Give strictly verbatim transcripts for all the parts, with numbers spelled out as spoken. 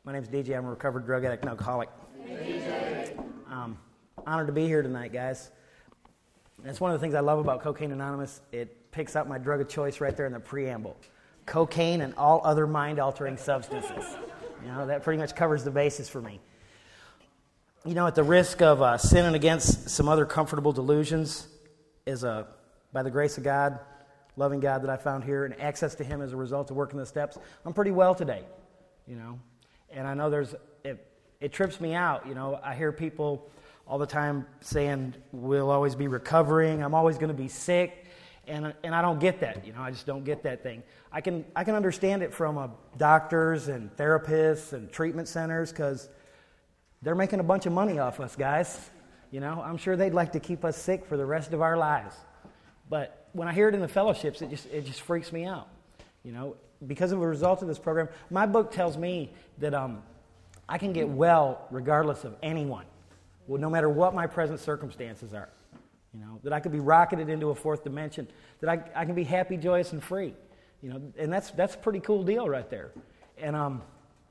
My name's D J. I'm a recovered drug addict and alcoholic. Um, honored to be here tonight, guys. And it's one of the things I love about Cocaine Anonymous. It picks up my drug of choice right there in the preamble. Cocaine and all other mind-altering substances. You know, that pretty much covers the basis for me. You know, at the risk of uh, sinning against some other comfortable delusions, is a, by the grace of God, loving God that I found here, and access to Him as a result of working the steps, I'm pretty well today, you know. And I know there's, it, it trips me out, you know. I hear people all the time saying, we'll always be recovering, I'm always going to be sick, and and I don't get that, you know. I just don't get that thing. I can I can understand it from uh, doctors and therapists and treatment centers, because they're making a bunch of money off us, guys. You know, I'm sure they'd like to keep us sick for the rest of our lives. But when I hear it in the fellowships, it just it just freaks me out, you know. Because of a result of this program, my book tells me that um, I can get well regardless of anyone, well, no matter what my present circumstances are. You know, that I could be rocketed into a fourth dimension, that I, I can be happy, joyous, and free. You know, and that's that's a pretty cool deal right there. And um,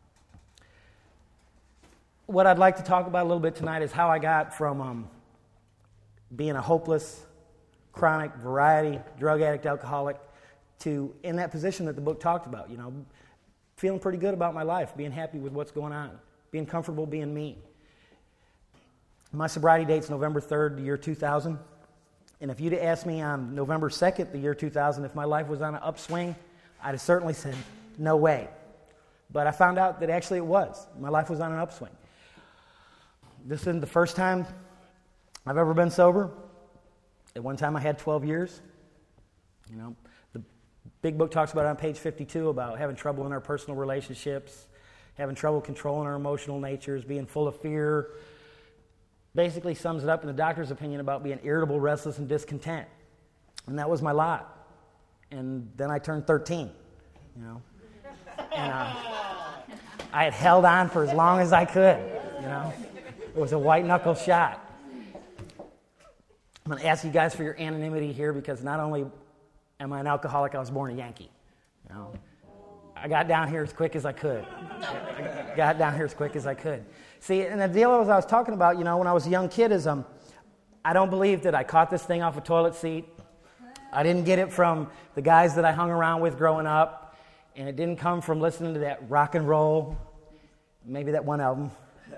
what I'd like to talk about a little bit tonight is how I got from um, being a hopeless, chronic, variety, drug addict, alcoholic, to in that position that the book talked about, you know, feeling pretty good about my life, being happy with what's going on, being comfortable being me. My sobriety date's November third, the year two thousand, and if you'd asked me on November second, the year two thousand, if my life was on an upswing, I'd have certainly said, no way. But I found out that actually it was. My life was on an upswing. This isn't the first time I've ever been sober. At one time I had twelve years, you know. Big book talks about it on page fifty-two about having trouble in our personal relationships, having trouble controlling our emotional natures, being full of fear. Basically sums it up in the doctor's opinion about being irritable, restless, and discontent. And that was my lot. And then I turned thirteen, you know. And uh, I had held on for as long as I could, you know. It was a white-knuckle shot. I'm going to ask you guys for your anonymity here, because not only am I an alcoholic, I was born a Yankee. You know, I got down here as quick as I could. I got down here as quick as I could. See, and the deal was I was talking about, you know, when I was a young kid is um, I don't believe that I caught this thing off a toilet seat. I didn't get it from the guys that I hung around with growing up, and it didn't come from listening to that rock and roll, maybe that one album.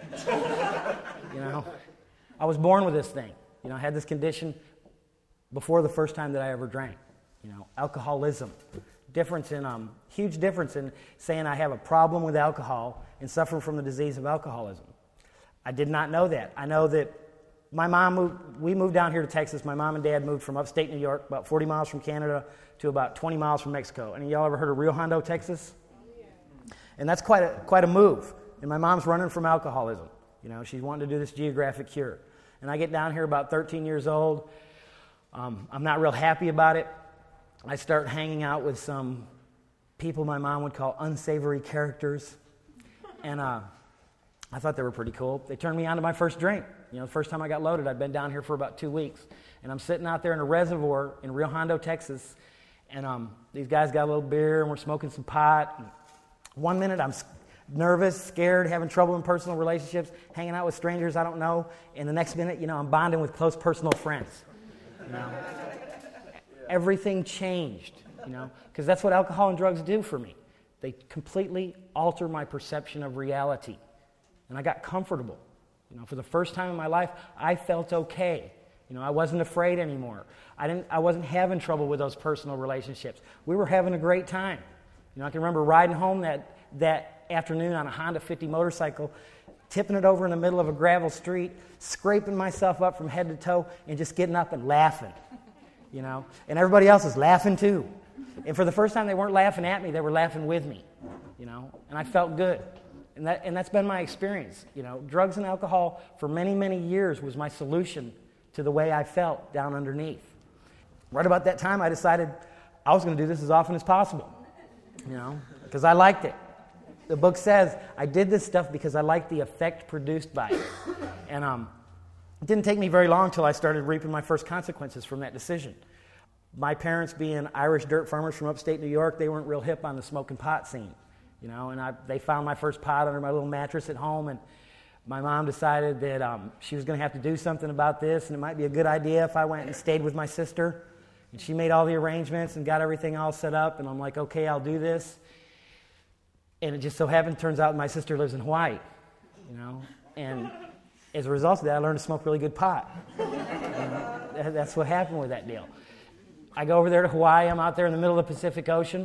You know, I was born with this thing. You know, I had this condition before the first time that I ever drank. You know, alcoholism. Difference in, um, huge difference in saying I have a problem with alcohol and suffering from the disease of alcoholism. I did not know that. I know that my mom moved, we moved down here to Texas. My mom and dad moved from upstate New York, about forty miles from Canada, to about twenty miles from Mexico. Any of y'all ever heard of Rio Hondo, Texas? And that's quite a, quite a move. And my mom's running from alcoholism. You know, she's wanting to do this geographic cure. And I get down here about thirteen years old. Um, I'm not real happy about it. I start hanging out with some people my mom would call unsavory characters. And uh, I thought they were pretty cool. They turned me on to my first drink. You know, the first time I got loaded, I'd been down here for about two weeks. And I'm sitting out there in a reservoir in Rio Hondo, Texas. And um, these guys got a little beer, and we're smoking some pot. And one minute, I'm nervous, scared, having trouble in personal relationships, hanging out with strangers I don't know. And the next minute, you know, I'm bonding with close personal friends. You know? Everything changed, you know, because that's what alcohol and drugs do for me. They completely alter my perception of reality. And I got comfortable. You know, for the first time in my life, I felt okay. You know, I wasn't afraid anymore. I didn't. I wasn't having trouble with those personal relationships. We were having a great time. You know, I can remember riding home that, that afternoon on a Honda fifty motorcycle, tipping it over in the middle of a gravel street, scraping myself up from head to toe, and just getting up and laughing. You know, and everybody else is laughing too. And for the first time, they weren't laughing at me; they were laughing with me. You know, and I felt good, and that and that's been my experience. You know, drugs and alcohol for many, many years was my solution to the way I felt down underneath. Right about that time, I decided I was going to do this as often as possible. You know, because I liked it. The book says I did this stuff because I liked the effect produced by it, and um. It didn't take me very long until I started reaping my first consequences from that decision. My parents being Irish dirt farmers from upstate New York, they weren't real hip on the smoking pot scene. you know, and I, they found my first pot under my little mattress at home, and my mom decided that um, she was going to have to do something about this, and it might be a good idea if I went and stayed with my sister. And she made all the arrangements and got everything all set up, and I'm like, okay, I'll do this. And it just so happened, turns out my sister lives in Hawaii, you know, and as a result of that, I learned to smoke really good pot. You know, that's what happened with that deal. I go over there to Hawaii. I'm out there in the middle of the Pacific Ocean.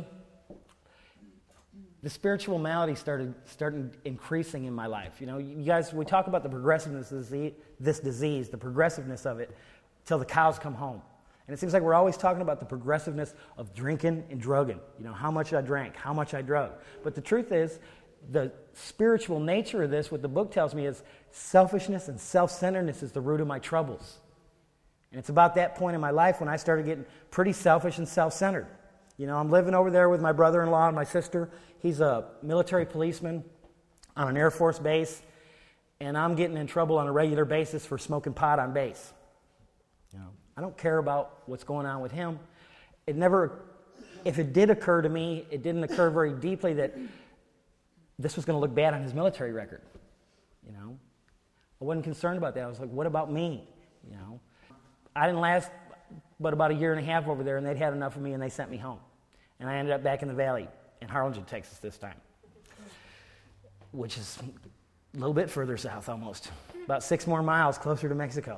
The spiritual malady started started increasing in my life. You know, you guys, we talk about the progressiveness of this disease, the progressiveness of it, till the cows come home. And it seems like we're always talking about the progressiveness of drinking and drugging. You know, how much I drank, how much I drug. But the truth is, the spiritual nature of this, what the book tells me, is selfishness and self-centeredness is the root of my troubles. And it's about that point in my life when I started getting pretty selfish and self-centered. You know, I'm living over there with my brother-in-law and my sister. He's a military policeman on an Air Force base, and I'm getting in trouble on a regular basis for smoking pot on base. You know, I don't care about what's going on with him. It never, if it did occur to me, it didn't occur very deeply that this was going to look bad on his military record. You know, I wasn't concerned about that. I was like, what about me? You know, I didn't last but about a year and a half over there, and they'd had enough of me, and they sent me home. And I ended up back in the valley in Harlingen, Texas this time, which is a little bit further south almost, about six more miles closer to Mexico.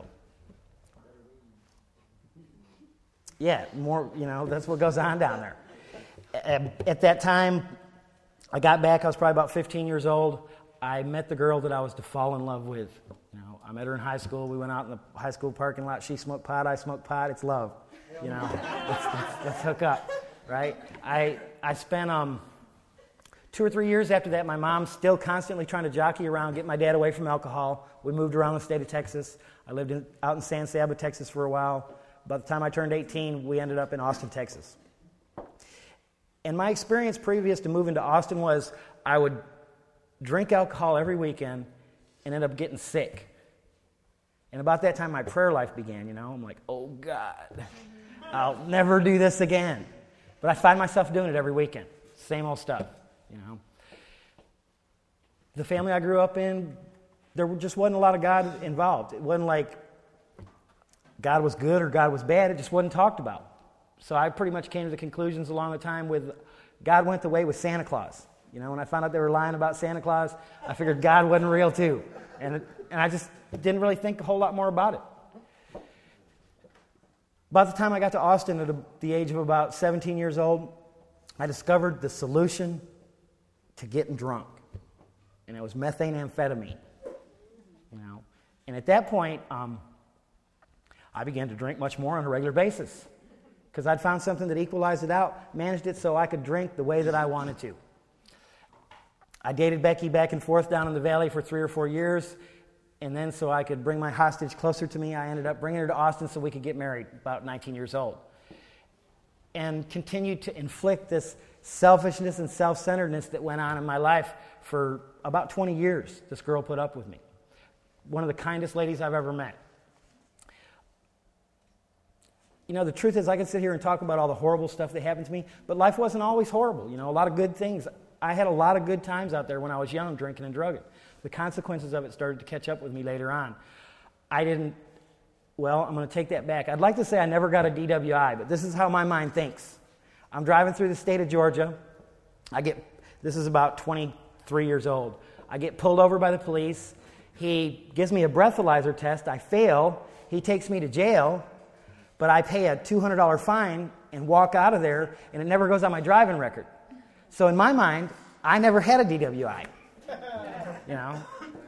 Yeah, more, you know, that's what goes on down there. At, at that time, I got back, I was probably about fifteen years old. I met the girl that I was to fall in love with. You know, I met her in high school. We went out in the high school parking lot. She smoked pot, I smoked pot. It's love. You know, let's, let's, let's hook up, right? I I spent um two or three years after that, my mom still constantly trying to jockey around, get my dad away from alcohol. We moved around the state of Texas. I lived in, out in San Saba, Texas for a while. By the time I turned eighteen, we ended up in Austin, Texas. And my experience previous to moving to Austin was I would drink alcohol every weekend and end up getting sick. And about that time, my prayer life began, you know. I'm like, oh, God, I'll never do this again. But I find myself doing it every weekend. Same old stuff, you know. The family I grew up in, there just wasn't a lot of God involved. It wasn't like God was good or God was bad. It just wasn't talked about. So I pretty much came to the conclusions along the time with God went the way with Santa Claus. You know, when I found out they were lying about Santa Claus, I figured God wasn't real too. And, it, and I just didn't really think a whole lot more about it. By the time I got to Austin at a, the age of about seventeen years old, I discovered the solution to getting drunk. And it was methamphetamine. You know, and at that point, um, I began to drink much more on a regular basis because I'd found something that equalized it out, managed it so I could drink the way that I wanted to. I dated Becky back and forth down in the valley for three or four years, and then so I could bring my hostage closer to me, I ended up bringing her to Austin so we could get married, about nineteen years old, and continued to inflict this selfishness and self-centeredness that went on in my life for about twenty years. This girl put up with me. One of the kindest ladies I've ever met. You know, the truth is I could sit here and talk about all the horrible stuff that happened to me, but life wasn't always horrible. You know, a lot of good things. I had a lot of good times out there when I was young, drinking and drugging. The consequences of it started to catch up with me later on. I didn't, well, I'm going to take that back. I'd like to say I never got a D W I, but this is how my mind thinks. I'm driving through the state of Georgia. I get, this is about twenty-three years old. I get pulled over by the police. He gives me a breathalyzer test. I fail. He takes me to jail, but I pay a two hundred dollars fine and walk out of there, and it never goes on my driving record. So in my mind, I never had a D W I. You know?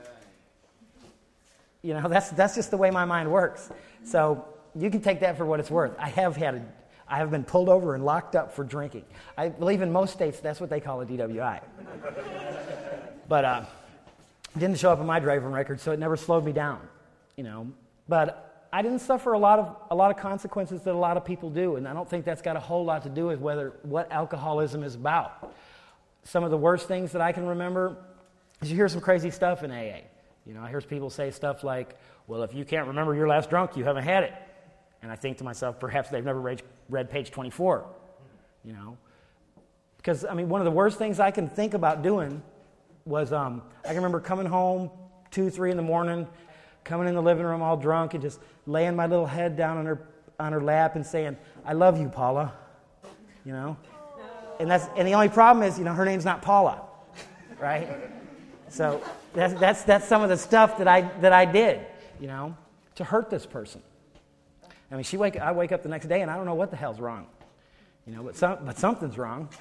You know, that's that's just the way my mind works. So you can take that for what it's worth. I have had a, I have been pulled over and locked up for drinking. I believe in most states that's what they call a D W I. But uh, it didn't show up in my driving record, so it never slowed me down. You know, but I didn't suffer a lot of a lot of consequences that a lot of people do, and I don't think that's got a whole lot to do with whether what alcoholism is about. Some of the worst things that I can remember is you hear some crazy stuff in A A. You know, I hear people say stuff like, well, if you can't remember your last drunk, you haven't had it. And I think to myself, perhaps they've never read, read page twenty-four. You know, Because, I mean, one of the worst things I can think about doing was, um, I can remember coming home two, three in the morning, coming in the living room all drunk and just laying my little head down on her on her lap and saying, I love you, Paula, you know? And that's and the only problem is, you know, her name's not Paula, right? So that's that's that's some of the stuff that I that I did, you know, to hurt this person. I mean, she wake I wake up the next day and I don't know what the hell's wrong, you know, but some but something's wrong.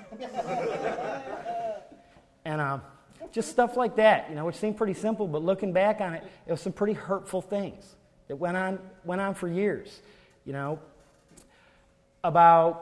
And uh, just stuff like that, you know, which seemed pretty simple, but looking back on it, it was some pretty hurtful things that went on went on for years, you know. About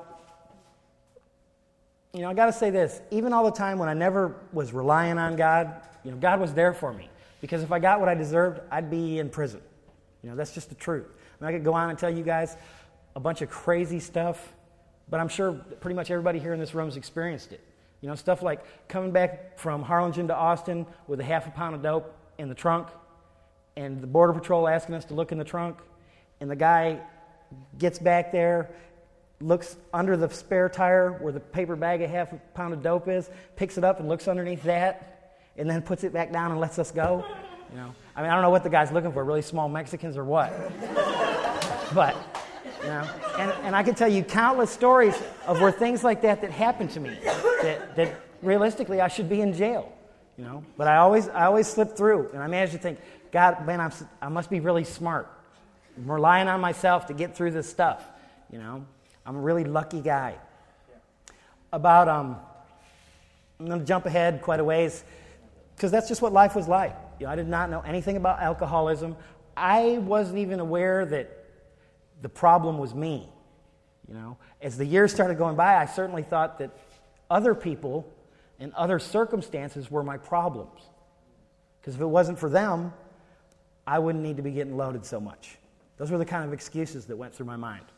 You know, I got to say this, even all the time when I never was relying on God, you know, God was there for me. Because if I got what I deserved, I'd be in prison. You know, that's just the truth. I mean, I could go on and tell you guys a bunch of crazy stuff, but I'm sure pretty much everybody here in this room has experienced it. You know, stuff like coming back from Harlingen to Austin with a half a pound of dope in the trunk, and the Border Patrol asking us to look in the trunk, and the guy gets back there, looks under the spare tire where the paper bag of half a pound of dope is, picks it up and looks underneath that, and then puts it back down and lets us go. You know, I mean, I don't know what the guy's looking for, really small Mexicans or what. But, you know, and, and I can tell you countless stories of where things like that that happened to me, that, that realistically I should be in jail, you know. But I always I always slip through, and I managed to think, God, man, I'm, I must be really smart. I'm relying on myself to get through this stuff, you know. I'm a really lucky guy. About, um, I'm going to jump ahead quite a ways, because that's just what life was like. You know, I did not know anything about alcoholism. I wasn't even aware that the problem was me. You know, as the years started going by, I certainly thought that other people and other circumstances were my problems. Because if it wasn't for them, I wouldn't need to be getting loaded so much. Those were the kind of excuses that went through my mind.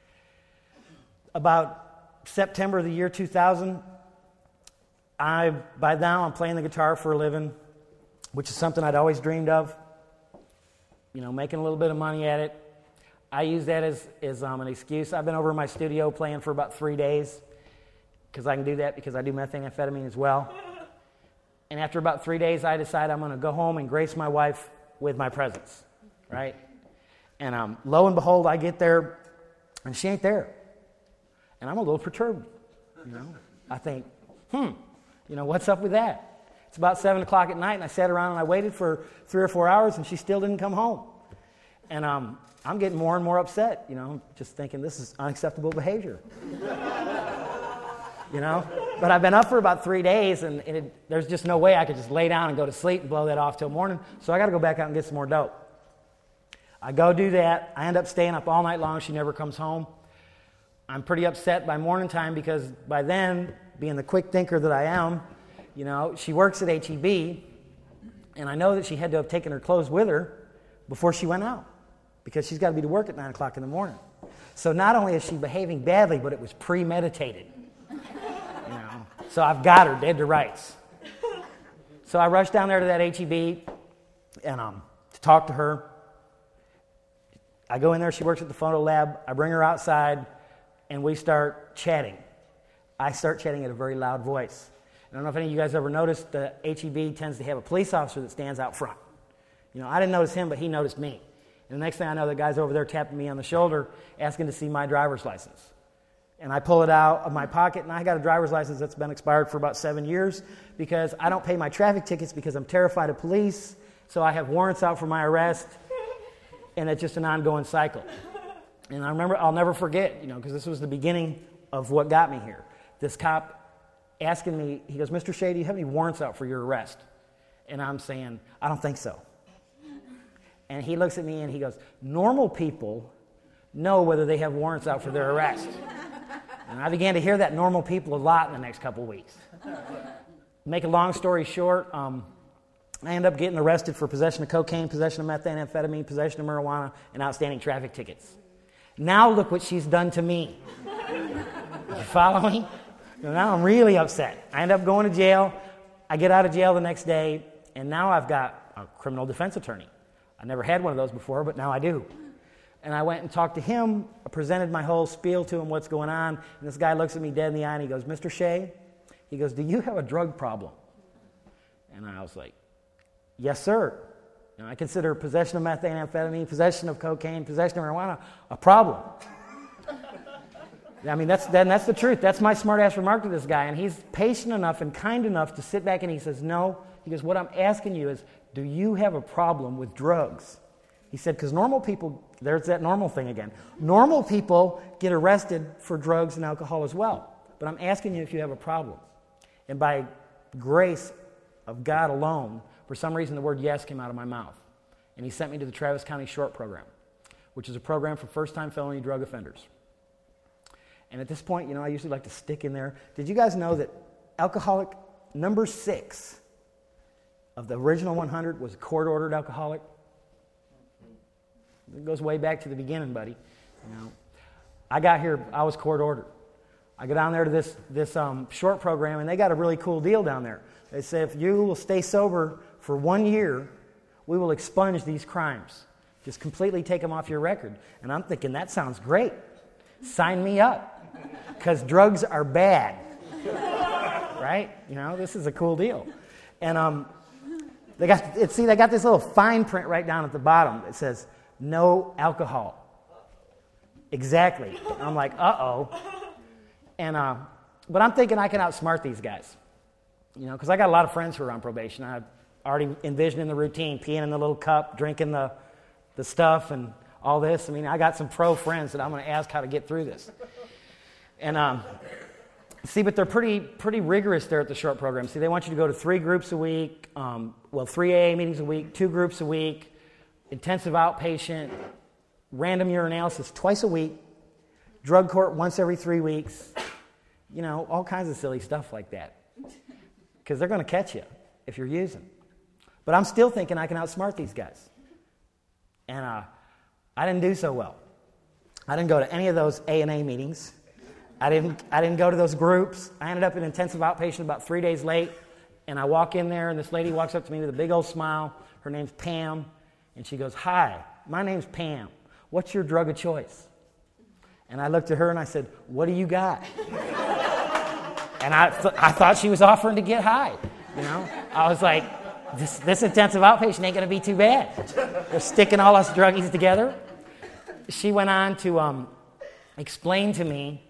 About September of the year two thousand, I, by now I'm playing the guitar for a living, which is something I'd always dreamed of, you know, making a little bit of money at it. I use that as, as um, an excuse. I've been over in my studio playing for about three days, because I can do that because I do methamphetamine as well. And after about three days, I decide I'm going to go home and grace my wife with my presence, right? And um, lo and behold, I get there, and she ain't there. And I'm a little perturbed, you know. I think, hmm, you know, what's up with that? It's about seven o'clock at night, and I sat around and I waited for three or four hours, and she still didn't come home. And um, I'm getting more and more upset, you know, just thinking this is unacceptable behavior. You know? But I've been up for about three days, and, and it, there's just no way I could just lay down and go to sleep and blow that off till morning, so I got to go back out and get some more dope. I go do that. I end up staying up all night long. She never comes home. I'm pretty upset by morning time because by then, being the quick thinker that I am, you know, she works at H E B, and I know that she had to have taken her clothes with her before she went out because she's got to be to work at nine o'clock in the morning. So not only is she behaving badly, but it was premeditated. You know, so I've got her dead to rights. So I rush down there to that H E B and um, to talk to her. I go in there. She works at the photo lab. I bring her outside. And we start chatting. I start chatting at a very loud voice. I don't know if any of you guys ever noticed, the H E B tends to have a police officer that stands out front. You know, I didn't notice him, but he noticed me. And the next thing I know, the guy's over there tapping me on the shoulder, asking to see my driver's license. And I pull it out of my pocket, and I got a driver's license that's been expired for about seven years because I don't pay my traffic tickets because I'm terrified of police, so I have warrants out for my arrest, and it's just an ongoing cycle. And I remember, I'll never forget, you know, because this was the beginning of what got me here. This cop asking me, he goes, Mister Shea, do you have any warrants out for your arrest? And I'm saying, I don't think so. And he looks at me and he goes, normal people know whether they have warrants out for their arrest. And I began to hear that normal people a lot in the next couple of weeks. Make a long story short, um, I ended up getting arrested for possession of cocaine, possession of methamphetamine, possession of marijuana, and outstanding traffic tickets. Now look what she's done to me. You follow me? Now I'm really upset. I end up going to jail. I get out of jail the next day, and now I've got a criminal defense attorney. I never had one of those before, but now I do. And I went and talked to him, I presented my whole spiel to him, what's going on, and this guy looks at me dead in the eye, and he goes, Mister Shea, He goes, do you have a drug problem? And I was like, yes, sir. You know, I consider possession of methamphetamine, possession of cocaine, possession of marijuana a problem. I mean, that's then that's the truth. That's my smart-ass remark to this guy. And he's patient enough and kind enough to sit back and he says, no. He goes, what I'm asking you is, do you have a problem with drugs? He said, because normal people, there's that normal thing again. Normal people get arrested for drugs and alcohol as well. But I'm asking you if you have a problem. And by grace of God alone, for some reason the word yes came out of my mouth. And he sent me to the Travis County Short Program, which is a program for first-time felony drug offenders. And at this point, you know, I usually like to stick in there. Did you guys know that alcoholic number six of the original one hundred was court-ordered alcoholic? It goes way back to the beginning, buddy. You know, I got here, I was court-ordered. I go down there to this, this um, short program, and they got a really cool deal down there. They say, if you will stay sober for one year, we will expunge these crimes. Just completely take them off your record. And I'm thinking, that sounds great. Sign me up. Because drugs are bad. Right? You know, this is a cool deal. And um, they got, it, see, they got this little fine print right down at the bottom. It says, no alcohol. Exactly. I'm like, uh-oh. And uh, but I'm thinking I can outsmart these guys. You know, because I got a lot of friends who are on probation. I already envisioning the routine, peeing in the little cup, drinking the, the stuff and all this. I mean, I got some pro friends that I'm going to ask how to get through this. And um, see, but they're pretty pretty rigorous there at the short program. See, they want you to go to three groups a week, um, well, three A A meetings a week, two groups a week, intensive outpatient, random urinalysis twice a week, drug court once every three weeks, you know, all kinds of silly stuff like that. Because they're going to catch you if you're using. But I'm still thinking I can outsmart these guys. And uh, I didn't do so well. I didn't go to any of those A and A meetings. I didn't I didn't go to those groups. I ended up in intensive outpatient about three days late. And I walk in there, and this lady walks up to me with a big old smile. Her name's Pam. And she goes, hi, my name's Pam. What's your drug of choice? And I looked at her and I said, what do you got? And I, th- I thought she was offering to get high. You know, I was like, this, this intensive outpatient ain't going to be too bad. They're sticking all us druggies together. She went on to um, explain to me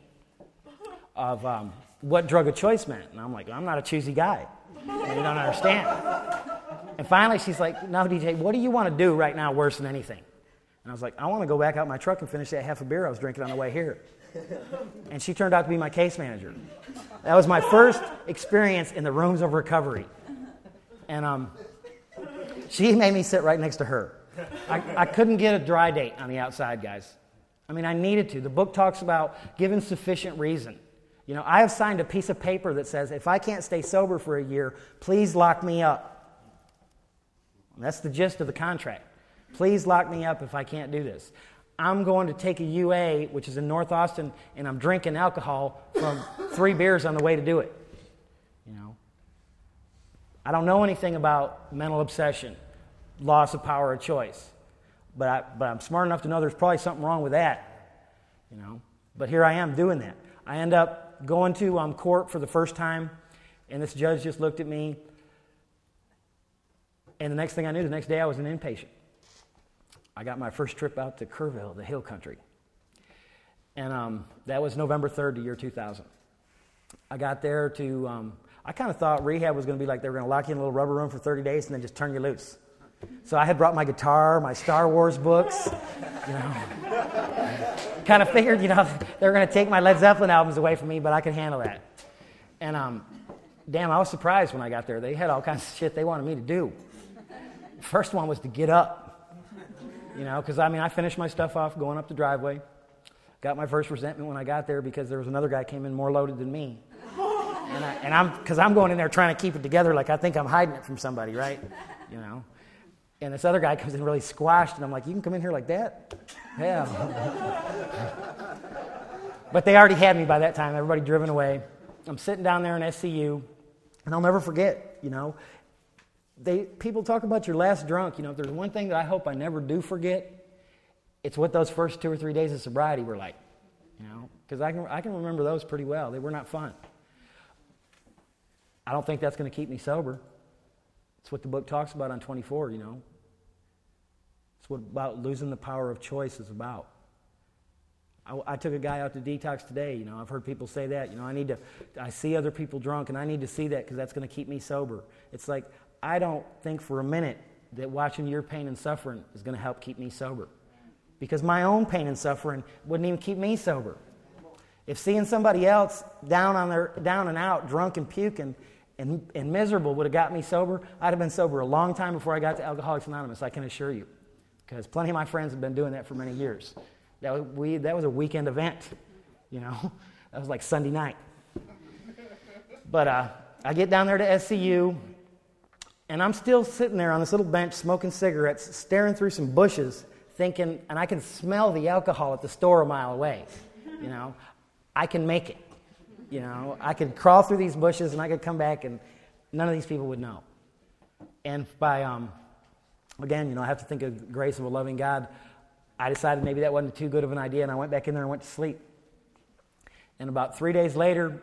of um, what drug of choice meant. And I'm like, I'm not a choosy guy. You don't understand. And finally she's like, no, D J, what do you want to do right now worse than anything? And I was like, I want to go back out my truck and finish that half a beer I was drinking on the way here. And she turned out to be my case manager. That was my first experience in the rooms of recovery. And um, she made me sit right next to her. I, I couldn't get a dry date on the outside, guys. I mean, I needed to. The book talks about giving sufficient reason. You know, I have signed a piece of paper that says, if I can't stay sober for a year, please lock me up. And that's the gist of the contract. Please lock me up if I can't do this. I'm going to take a U A, which is in North Austin, and I'm drinking alcohol from three beers on the way to do it. You know, I don't know anything about mental obsession, loss of power of choice, but I, but I'm smart enough to know there's probably something wrong with that. You know, but here I am doing that. I end up going to um, court for the first time, and this judge just looked at me, and the next thing I knew, the next day I was an inpatient. I got my first trip out to Kerrville, the hill country. And um, that was November third, the year two thousand. I got there to, um, I kind of thought rehab was going to be like they were going to lock you in a little rubber room for thirty days and then just turn you loose. So I had brought my guitar, my Star Wars books, you know. Kind of figured, you know, they were going to take my Led Zeppelin albums away from me, but I could handle that. And um, damn, I was surprised when I got there. They had all kinds of shit they wanted me to do. The first one was to get up. You know, because, I mean, I finished my stuff off going up the driveway. Got my first resentment when I got there because there was another guy came in more loaded than me. And, I, and I'm, because I'm going in there trying to keep it together like I think I'm hiding it from somebody, right? You know. And this other guy comes in really squashed, and I'm like, you can come in here like that? Yeah. But they already had me by that time. Everybody driven away. I'm sitting down there in S C U, and I'll never forget, you know. They, people talk about your last drunk. You know, if there's one thing that I hope I never do forget, it's what those first two or three days of sobriety were like. You know, because I can I can remember those pretty well. They were not fun. I don't think that's going to keep me sober. It's what the book talks about on twenty-four, you know. It's what about losing the power of choice is about. I, I took a guy out to detox today, you know. I've heard people say that, you know, I need to, I see other people drunk and I need to see that because that's going to keep me sober. It's like, I don't think for a minute that watching your pain and suffering is going to help keep me sober. Because my own pain and suffering wouldn't even keep me sober. If seeing somebody else down on their down and out, drunk and puking and, and miserable would have got me sober, I'd have been sober a long time before I got to Alcoholics Anonymous, I can assure you. Because plenty of my friends have been doing that for many years. That was, we, that was a weekend event, you know. That was like Sunday night. But uh, I get down there to S C U, and I'm still sitting there on this little bench smoking cigarettes, staring through some bushes, thinking, and I can smell the alcohol at the store a mile away, you know. I can make it, you know. I could crawl through these bushes, and I could come back, and none of these people would know. And by, um, again, you know, I have to think of the grace of a loving God. I decided maybe that wasn't too good of an idea, and I went back in there and went to sleep. And about three days later,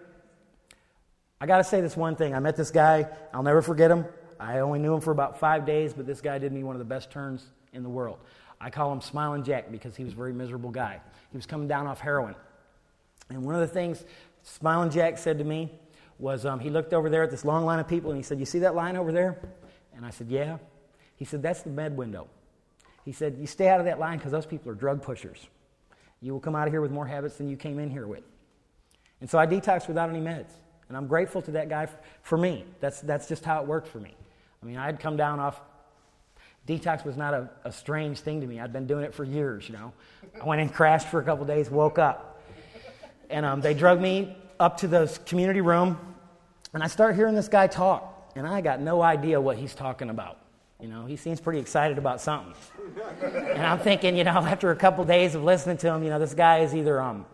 I got to say this one thing. I met this guy. I'll never forget him. I only knew him for about five days, but this guy did me one of the best turns in the world. I call him Smiling Jack because he was a very miserable guy. He was coming down off heroin. And one of the things Smiling Jack said to me was um, he looked over there at this long line of people, and he said, "You see that line over there?" And I said, "Yeah." He said, "That's the med window." He said, "You stay out of that line because those people are drug pushers. You will come out of here with more habits than you came in here with." And so I detoxed without any meds. And I'm grateful to that guy for, for me. That's that's just how it worked for me. I mean, I'd come down off, detox was not a, a strange thing to me. I'd been doing it for years, you know. I went and crashed for a couple days, woke up. And um, they drug me up to the community room, and I start hearing this guy talk. And I got no idea what he's talking about. You know, he seems pretty excited about something. And I'm thinking, you know, after a couple days of listening to him, you know, this guy is either um,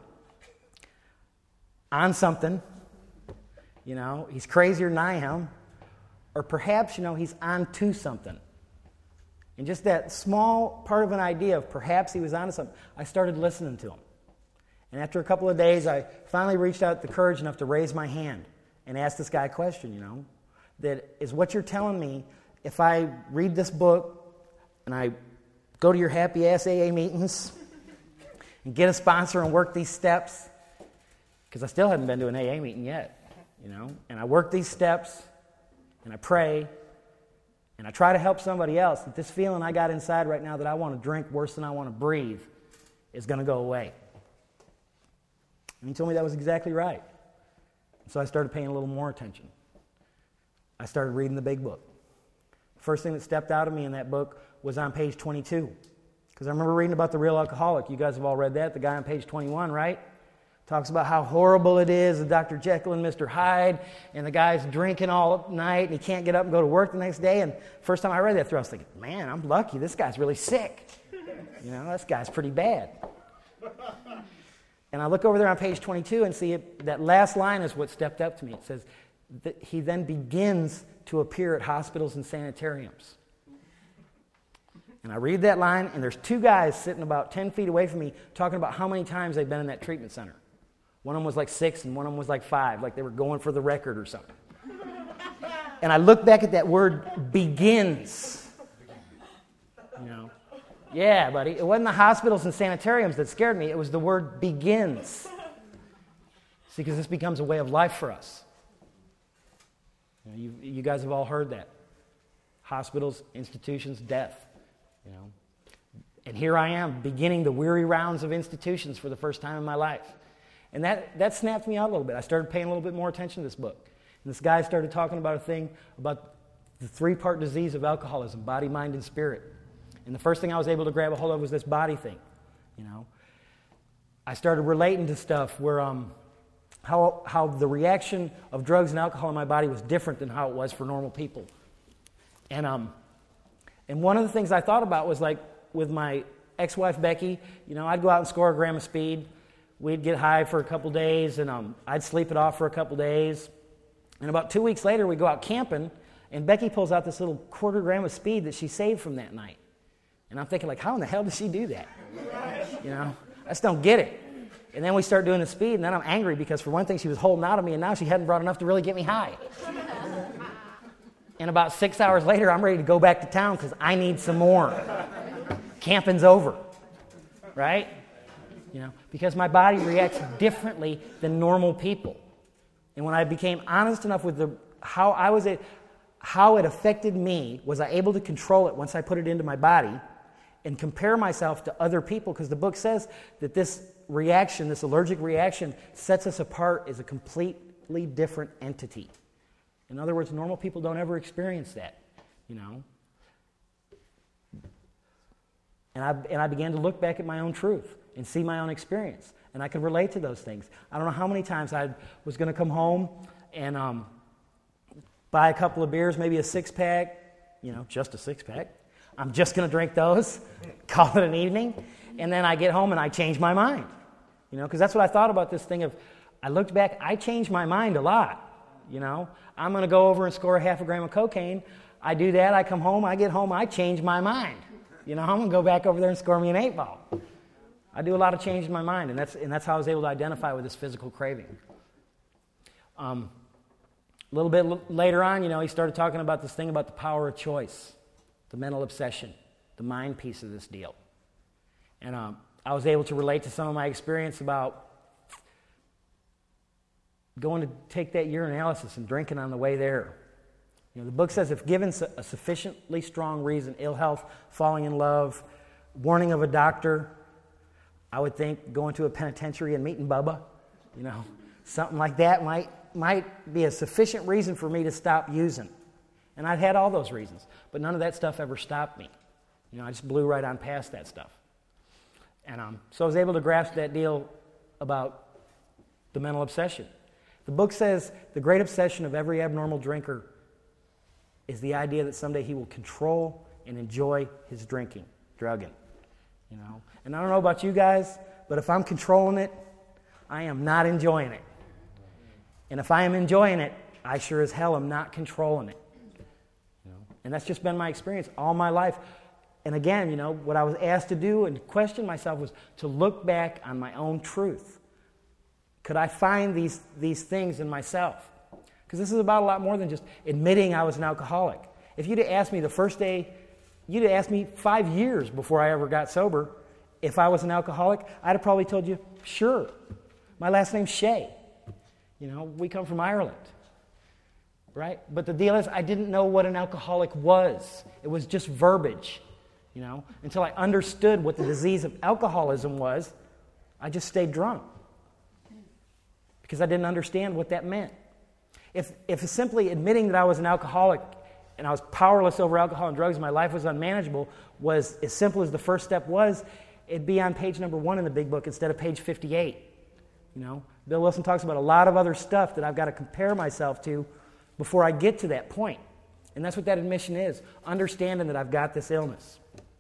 on something, you know, he's crazier than I am, or perhaps, you know, he's on to something. And just that small part of an idea of perhaps he was on to something, I started listening to him. And after a couple of days, I finally reached out the courage enough to raise my hand and ask this guy a question, you know, that is what you're telling me. If I read this book and I go to your happy-ass A A meetings and get a sponsor and work these steps, because I still haven't been to an A A meeting yet, you know, and I work these steps and I pray and I try to help somebody else, that this feeling I got inside right now that I want to drink worse than I want to breathe is going to go away. And he told me that was exactly right. So I started paying a little more attention. I started reading the big book. First thing that stepped out of me in that book was on page twenty-two. Because I remember reading about the real alcoholic. You guys have all read that. The guy on page twenty-one, right? Talks about how horrible it is, the Doctor Jekyll and Mister Hyde, and the guy's drinking all night, and he can't get up and go to work the next day. And first time I read that through, I was thinking, man, I'm lucky. This guy's really sick. You know, this guy's pretty bad. And I look over there on page twenty-two and see it, that last line is what stepped up to me. It says that he then begins to appear at hospitals and sanitariums. And I read that line, and there's two guys sitting about ten feet away from me talking about how many times they've been in that treatment center. One of them was like six, and one of them was like five, like they were going for the record or something. And I look back at that word, begins. You know, yeah, buddy, it wasn't the hospitals and sanitariums that scared me. It was the word begins. See, because this becomes a way of life for us. You know, you, you guys have all heard that. Hospitals, institutions, death. You know, and here I am beginning the weary rounds of institutions for the first time in my life. And that, that snapped me out a little bit. I started paying a little bit more attention to this book. And this guy started talking about a thing about the three-part disease of alcoholism, body, mind, and spirit. And the first thing I was able to grab a hold of was this body thing. You know, I started relating to stuff where um, how how the reaction of drugs and alcohol in my body was different than how it was for normal people. And um, and one of the things I thought about was like with my ex-wife Becky. You know, I'd go out and score a gram of speed. We'd get high for a couple days, and um, I'd sleep it off for a couple days. And about two weeks later, we go out camping, and Becky pulls out this little quarter gram of speed that she saved from that night. And I'm thinking, like, how in the hell did she do that? You know, I just don't get it. And then we start doing the speed, and then I'm angry because, for one thing, she was holding out on me, and now she hadn't brought enough to really get me high. And about six hours later, I'm ready to go back to town because I need some more. Camping's over, right? You know, because my body reacts differently than normal people. And when I became honest enough with the how I was, a, how it affected me, was I able to control it once I put it into my body and compare myself to other people, because the book says that this reaction, this allergic reaction, sets us apart as a completely different entity. In other words, normal people don't ever experience that, you know. And I, and I began to look back at my own truth and see my own experience. And I could relate to those things. I don't know how many times I was going to come home and um, buy a couple of beers, maybe a six-pack, you know, just a six-pack. I'm just going to drink those, call it an evening. And then I get home and I change my mind, you know, because that's what I thought about this thing of, I looked back, I changed my mind a lot, you know. I'm going to go over and score a half a gram of cocaine. I do that, I come home, I get home, I change my mind. You know, I'm going to go back over there and score me an eight ball. I do a lot of change in my mind, and that's and that's how I was able to identify with this physical craving. Um, a little bit l- later on, you know, he started talking about this thing about the power of choice, the mental obsession, the mind piece of this deal. And um, I was able to relate to some of my experience about going to take that urinalysis and drinking on the way there. You know, the book says if given a sufficiently strong reason, ill health, falling in love, warning of a doctor, I would think going to a penitentiary and meeting Bubba, you know, something like that might might be a sufficient reason for me to stop using. And I'd had all those reasons, but none of that stuff ever stopped me. You know, I just blew right on past that stuff. And um, so I was able to grasp that deal about the mental obsession. The book says the great obsession of every abnormal drinker is the idea that someday he will control and enjoy his drinking, drugging, you know. And I don't know about you guys, but if I'm controlling it, I am not enjoying it. And if I am enjoying it, I sure as hell am not controlling it. You know? And that's just been my experience all my life. And again, you know, what I was asked to do and question myself was to look back on my own truth. Could I find these, these things in myself? Because this is about a lot more than just admitting I was an alcoholic. If you'd have asked me the first day, you'd have asked me five years before I ever got sober if I was an alcoholic, I'd have probably told you, sure. My last name's Shea. You know, we come from Ireland. Right? But the deal is, I didn't know what an alcoholic was. It was just verbiage. You know, until I understood what the disease of alcoholism was, I just stayed drunk. Because I didn't understand what that meant. If if simply admitting that I was an alcoholic and I was powerless over alcohol and drugs, my life was unmanageable, was as simple as the first step was, it'd be on page number one in the big book instead of page fifty-eight. You know, Bill Wilson talks about a lot of other stuff that I've got to compare myself to before I get to that point. And that's what that admission is, understanding that I've got this illness.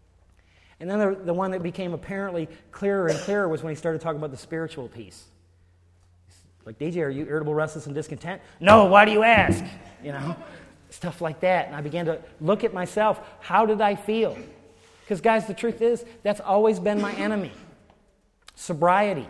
And then the, the one that became apparently clearer and clearer was when he started talking about the spiritual piece. Like, D J, are you irritable, restless, and discontent? No, why do you ask? You know, stuff like that. And I began to look at myself. How did I feel? Because, guys, the truth is, that's always been my enemy. Sobriety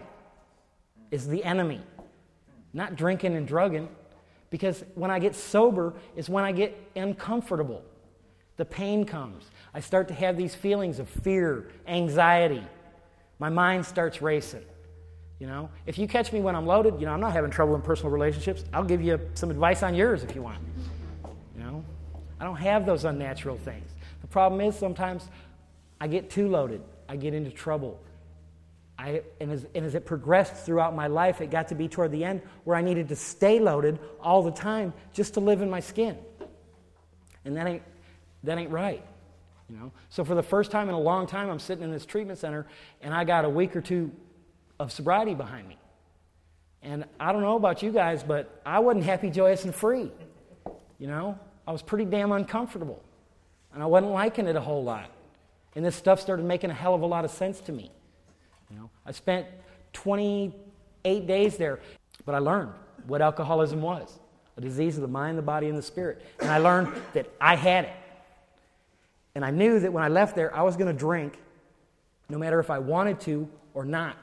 is the enemy, not drinking and drugging. Because when I get sober is when I get uncomfortable. The pain comes. I start to have these feelings of fear, anxiety. My mind starts racing. You know, if you catch me when I'm loaded, you know, I'm not having trouble in personal relationships. I'll give you some advice on yours if you want. You know, I don't have those unnatural things. The problem is sometimes I get too loaded. I get into trouble. I, and, as, and as it progressed throughout my life, it got to be toward the end where I needed to stay loaded all the time just to live in my skin. And that ain't, that ain't right. You know? So for the first time in a long time, I'm sitting in this treatment center, and I got a week or two of sobriety behind me. And I don't know about you guys, but I wasn't happy, joyous, and free. You know? I was pretty damn uncomfortable. And I wasn't liking it a whole lot. And this stuff started making a hell of a lot of sense to me. You know, I spent twenty-eight days there, but I learned what alcoholism was, a disease of the mind, the body, and the spirit. And I learned that I had it. And I knew that when I left there, I was going to drink no matter if I wanted to or not.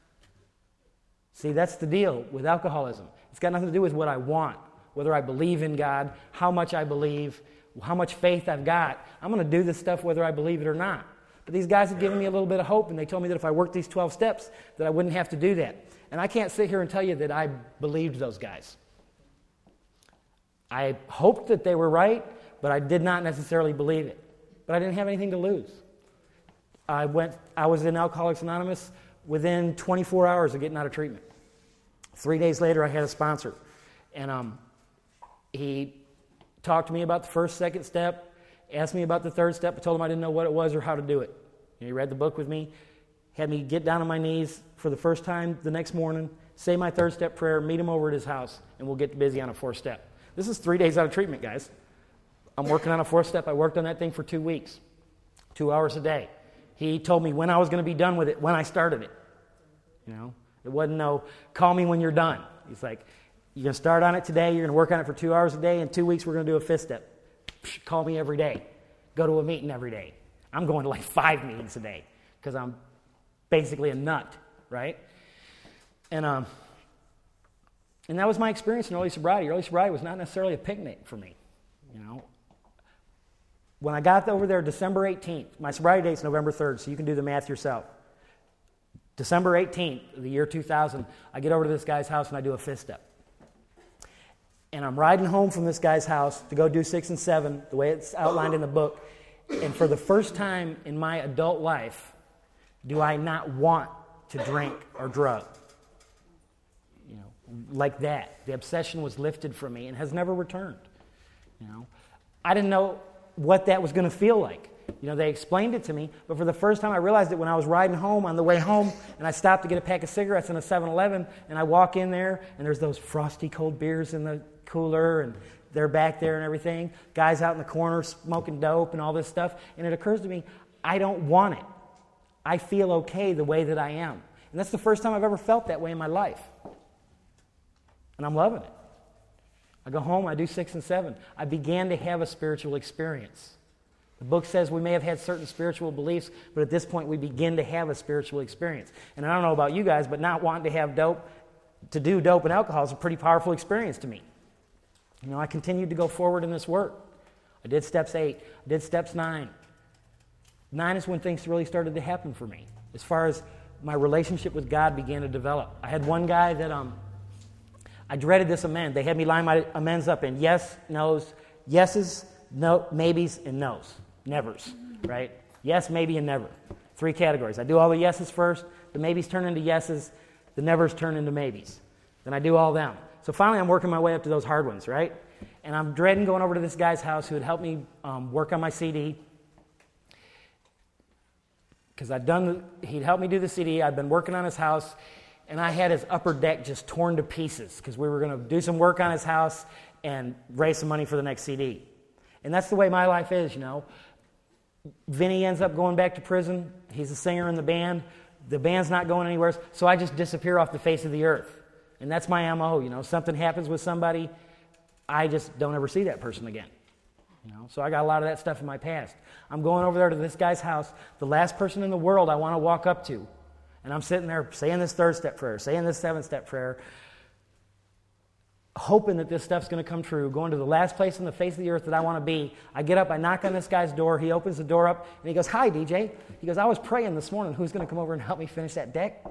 See, that's the deal with alcoholism. It's got nothing to do with what I want, whether I believe in God, how much I believe, how much faith I've got. I'm going to do this stuff whether I believe it or not. But these guys had given me a little bit of hope, and they told me that if I worked these twelve steps, that I wouldn't have to do that. And I can't sit here and tell you that I believed those guys. I hoped that they were right, but I did not necessarily believe it. But I didn't have anything to lose. I went. I was in Alcoholics Anonymous within twenty-four hours of getting out of treatment. Three days later, I had a sponsor, and um, he talked to me about the first, second step, asked me about the third step. I told him I didn't know what it was or how to do it. And he read the book with me, had me get down on my knees for the first time the next morning, say my third step prayer, meet him over at his house, and we'll get busy on a fourth step. This is three days out of treatment, guys. I'm working on a fourth step. I worked on that thing for two weeks, two hours a day. He told me when I was going to be done with it, when I started it. You know, it wasn't no, call me when you're done. He's like, you're going to start on it today, you're going to work on it for two hours a day, in two weeks we're going to do a fifth step. Psh, call me every day. Go to a meeting every day. I'm going to like five meetings a day because I'm basically a nut, right? And um, and that was my experience in early sobriety. Early sobriety was not necessarily a picnic for me, you know. When I got over there December eighteenth, my sobriety date's November third, so you can do the math yourself. December eighteenth of the year two thousand, I get over to this guy's house and I do a fifth step. And I'm riding home from this guy's house to go do six and seven, the way it's outlined in the book. And for the first time in my adult life, do I not want to drink or drug. You know, like that. The obsession was lifted from me and has never returned. You know, I didn't know what that was going to feel like. You know, they explained it to me, but for the first time I realized it when I was riding home on the way home, and I stopped to get a pack of cigarettes in a seven eleven, and I walk in there, and there's those frosty cold beers in the cooler, and they're back there and everything. Guys out in the corner smoking dope and all this stuff, and it occurs to me, I don't want it. I feel okay the way that I am. And that's the first time I've ever felt that way in my life. And I'm loving it. I go home, I do six and seven. I began to have a spiritual experience. The book says we may have had certain spiritual beliefs, but at this point we begin to have a spiritual experience. And I don't know about you guys, but not wanting to have dope, to do dope and alcohol is a pretty powerful experience to me. You know, I continued to go forward in this work. I did steps eight, I did steps nine. Nine is when things really started to happen for me. As far as my relationship with God began to develop. I had one guy that um, I dreaded this amend. They had me line my amends up in yes, no's, yeses, no, maybes, and no's. Nevers, right? Yes, maybe, and never. Three categories. I do all the yeses first. The maybes turn into yeses. The nevers turn into maybes. Then I do all them. So finally I'm working my way up to those hard ones, right? And I'm dreading going over to this guy's house who had helped me um, work on my C D. Because I'd done, the, he'd helped me do the C D. I'd been working on his house. And I had his upper deck just torn to pieces because we were going to do some work on his house and raise some money for the next C D. And that's the way my life is, you know. Vinny ends up going back to prison. He's a singer in the band. The band's not going anywhere, so I just disappear off the face of the earth. And that's my M O, you know. Something happens with somebody, I just don't ever see that person again. You know, so I got a lot of that stuff in my past. I'm going over there to this guy's house, the last person in the world I want to walk up to. And I'm sitting there saying this third step prayer, saying this seventh step prayer, hoping that this stuff's going to come true, going to the last place on the face of the earth that I want to be. I get up, I knock on this guy's door, he opens the door up, and he goes, "Hi, D J." He goes, "I was praying this morning, who's going to come over and help me finish that deck?"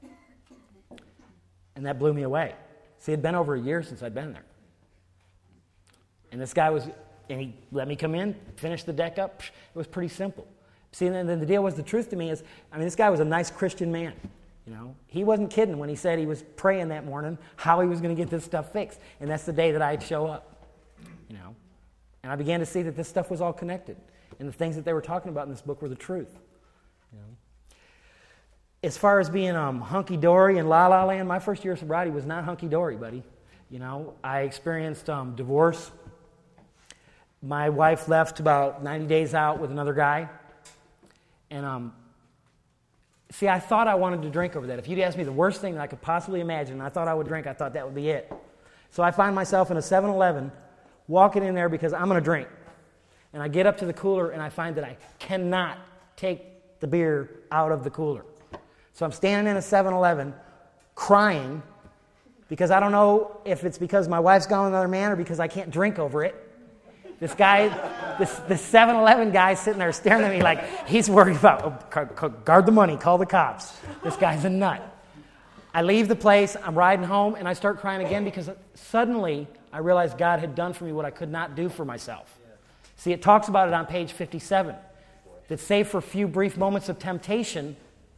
And that blew me away. See, it had been over a year since I'd been there. And this guy was, and he let me come in, finish the deck up. It was pretty simple. See, and then the deal was, the truth to me is, I mean, this guy was a nice Christian man. You know, he wasn't kidding when he said he was praying that morning how he was going to get this stuff fixed. And that's the day that I'd show up, you know. And I began to see that this stuff was all connected. And the things that they were talking about in this book were the truth. You know. As far as being um, hunky-dory and la-la land, my first year of sobriety was not hunky-dory, buddy. You know, I experienced um, divorce. My wife left about ninety days out with another guy. And, um, see, I thought I wanted to drink over that. If you'd asked me the worst thing that I could possibly imagine, I thought I would drink, I thought that would be it. So I find myself in a seven eleven, walking in there because I'm going to drink. And I get up to the cooler, and I find that I cannot take the beer out of the cooler. So I'm standing in a seven eleven, crying, because I don't know if it's because my wife's gone with another man or because I can't drink over it. This guy, this this seven eleven guy sitting there staring at me like he's worried about, oh, guard the money, call the cops. This guy's a nut. I leave the place, I'm riding home, and I start crying again because suddenly I realized God had done for me what I could not do for myself. See, it talks about it on page fifty-seven, that save for a few brief moments of temptation,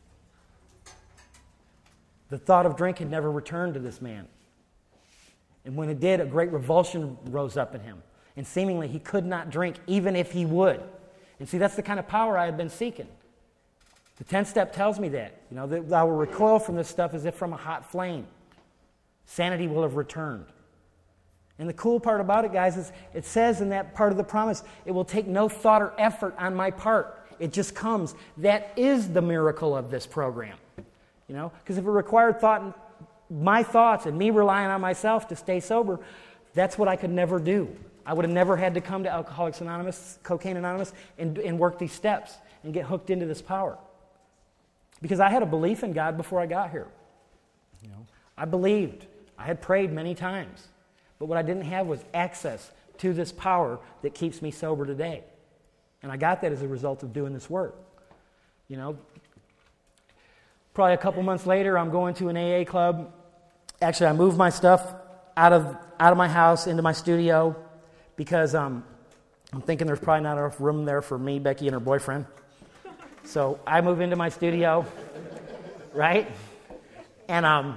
the thought of drink had never returned to this man. And when it did, a great revulsion rose up in him. And seemingly he could not drink even if he would. And see, that's the kind of power I had been seeking. The tenth step tells me that. You know, that I will recoil from this stuff as if from a hot flame. Sanity will have returned. And the cool part about it, guys, is it says in that part of the promise, it will take no thought or effort on my part. It just comes. That is the miracle of this program. You know, because if it required thought and my thoughts and me relying on myself to stay sober, that's what I could never do. I would have never had to come to Alcoholics Anonymous, Cocaine Anonymous, and, and work these steps and get hooked into this power. Because I had a belief in God before I got here. You know, I believed. I had prayed many times. But what I didn't have was access to this power that keeps me sober today. And I got that as a result of doing this work. You know, probably a couple months later, I'm going to an A A club. Actually, I moved my stuff out of out of my house into my studio because um, I'm thinking there's probably not enough room there for me, Becky, and her boyfriend. So I move into my studio, right? And um,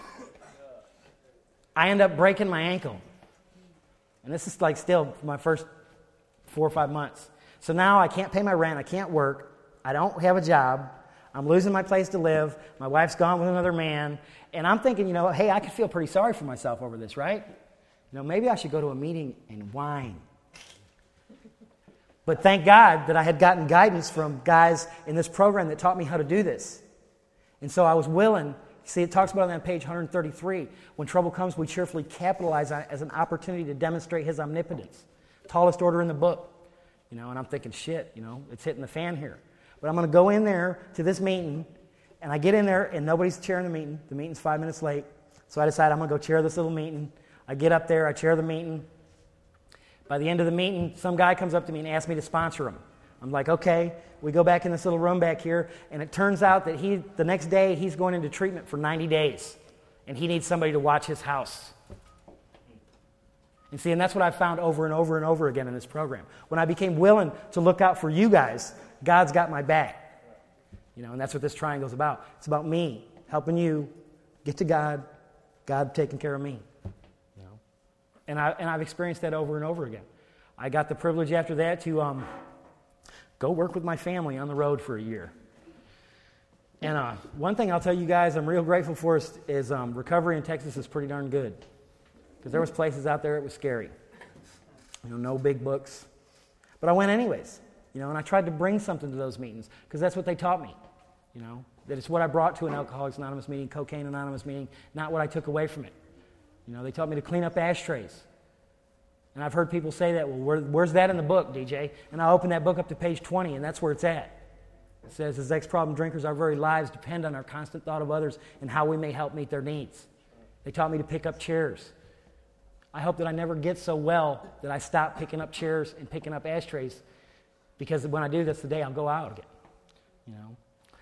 I end up breaking my ankle. And this is like still my first four or five months. So now I can't pay my rent. I can't work. I don't have a job. I'm losing my place to live. My wife's gone with another man. And I'm thinking, you know, hey, I could feel pretty sorry for myself over this, right? You know, maybe I should go to a meeting and whine. But thank God that I had gotten guidance from guys in this program that taught me how to do this. And so I was willing. See, it talks about it on page one thirty-three. When trouble comes, we cheerfully capitalize on it as an opportunity to demonstrate his omnipotence. Tallest order in the book. You know, and I'm thinking, shit, you know, it's hitting the fan here. But I'm going to go in there to this meeting, and I get in there, and nobody's chairing the meeting. The meeting's five minutes late. So I decide I'm going to go chair this little meeting. I get up there, I chair the meeting. By the end of the meeting, some guy comes up to me and asks me to sponsor him. I'm like, okay. We go back in this little room back here, and it turns out that he, the next day, he's going into treatment for ninety days, and he needs somebody to watch his house. And see, and that's what I found over and over and over again in this program. When I became willing to look out for you guys, God's got my back. You know, and that's what this triangle's about. It's about me helping you get to God, God taking care of me. You know, and I and I've experienced that over and over again. I got the privilege after that to um, go work with my family on the road for a year. And uh, one thing I'll tell you guys I'm real grateful for is, is um, recovery in Texas is pretty darn good. Because there was places out there it was scary. You know, no big books. But I went anyways. You know, and I tried to bring something to those meetings because that's what they taught me. You know, that it's what I brought to an Alcoholics Anonymous meeting, Cocaine Anonymous meeting, not what I took away from it. You know, they taught me to clean up ashtrays. And I've heard people say that, well, where, where's that in the book, D J? And I open that book up to page twenty, and that's where it's at. It says, as ex-problem drinkers, our very lives depend on our constant thought of others and how we may help meet their needs. They taught me to pick up chairs. I hope that I never get so well that I stop picking up chairs and picking up ashtrays, because when I do, that's the day I'll go out again. You know,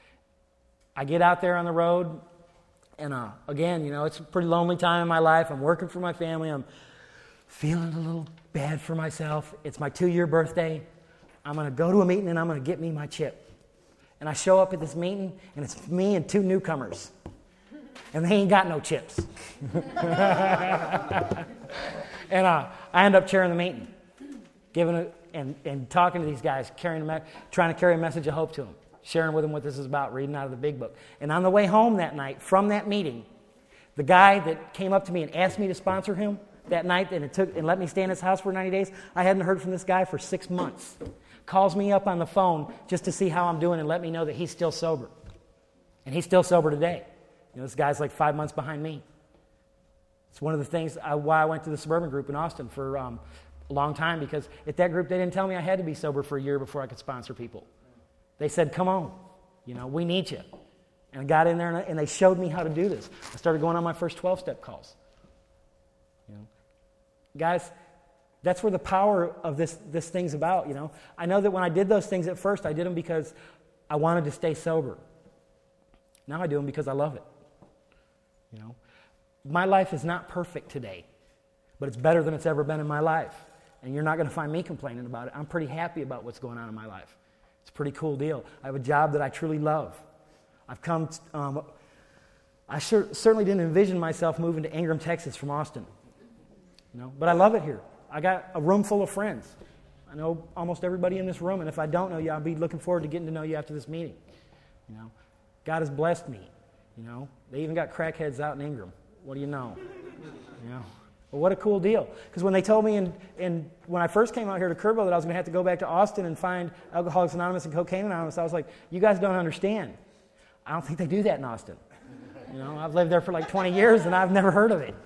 I get out there on the road, and uh, again, you know, it's a pretty lonely time in my life. I'm working for my family. I'm feeling a little bad for myself. It's my two-year birthday. I'm going to go to a meeting, and I'm going to get me my chip. And I show up at this meeting, and it's me and two newcomers. And they ain't got no chips. And uh, I end up chairing the meeting, giving it, and, and talking to these guys, carrying a me- trying to carry a message of hope to them, sharing with them what this is about, reading out of the big book. And on the way home that night from that meeting, the guy that came up to me and asked me to sponsor him that night and, it took, and let me stay in his house for ninety days, I hadn't heard from this guy for six months. Calls me up on the phone just to see how I'm doing and let me know that he's still sober. And he's still sober today. You know, this guy's like five months behind me. It's one of the things I, why I went to the Suburban group in Austin for um, a long time, because at that group they didn't tell me I had to be sober for a year before I could sponsor people. They said, come on, you know, we need you. And I got in there and, I, and they showed me how to do this. I started going on my first twelve-step calls. You know, guys, That's where the power of this, this thing's about, you know. I know that when I did those things at first, I did them because I wanted to stay sober. Now I do them because I love it, you know. My life is not perfect today, but it's better than it's ever been in my life. And you're not going to find me complaining about it. I'm pretty happy about what's going on in my life. It's a pretty cool deal. I have a job that I truly love. I've come, t- um, I sure, certainly didn't envision myself moving to Ingram, Texas from Austin. You know, but I love it here. I got a room full of friends. I know almost everybody in this room, and if I don't know you, I'll be looking forward to getting to know you after this meeting. You know, God has blessed me. You know, they even got crackheads out in Ingram. What do you know? You know, well, what a cool deal. Because when they told me in, in when I first came out here to Kerrville that I was going to have to go back to Austin and find Alcoholics Anonymous and Cocaine Anonymous, I was like, you guys don't understand. I don't think they do that in Austin. You know, I've lived there for like twenty years and I've never heard of it.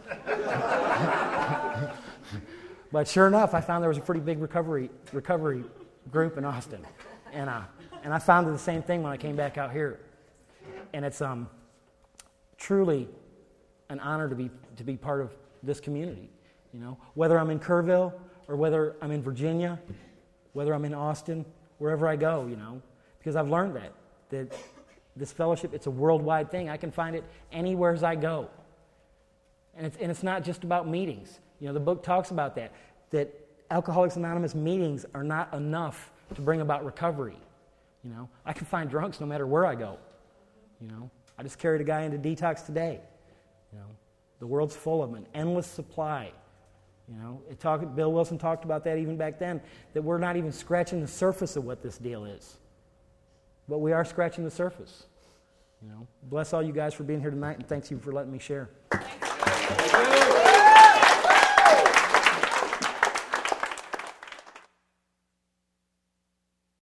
But sure enough, I found there was a pretty big recovery recovery group in Austin, and uh, and I found the same thing when I came back out here. And it's um truly an honor to be to be part of this community. You know, whether I'm in Kerrville or whether I'm in Virginia, whether I'm in Austin, wherever I go, you know, because I've learned that that this fellowship, it's a worldwide thing. I can find it anywhere as I go, and it's and it's not just about meetings. You know, the book talks about that, that Alcoholics Anonymous meetings are not enough to bring about recovery. You know, I can find drunks no matter where I go. You know, I just carried a guy into detox today. You know, the world's full of them, an endless supply. You know, it talk, Bill Wilson talked about that even back then, that we're not even scratching the surface of what this deal is. But we are scratching the surface. You know, bless all you guys for being here tonight, and thanks you for letting me share. Thank you.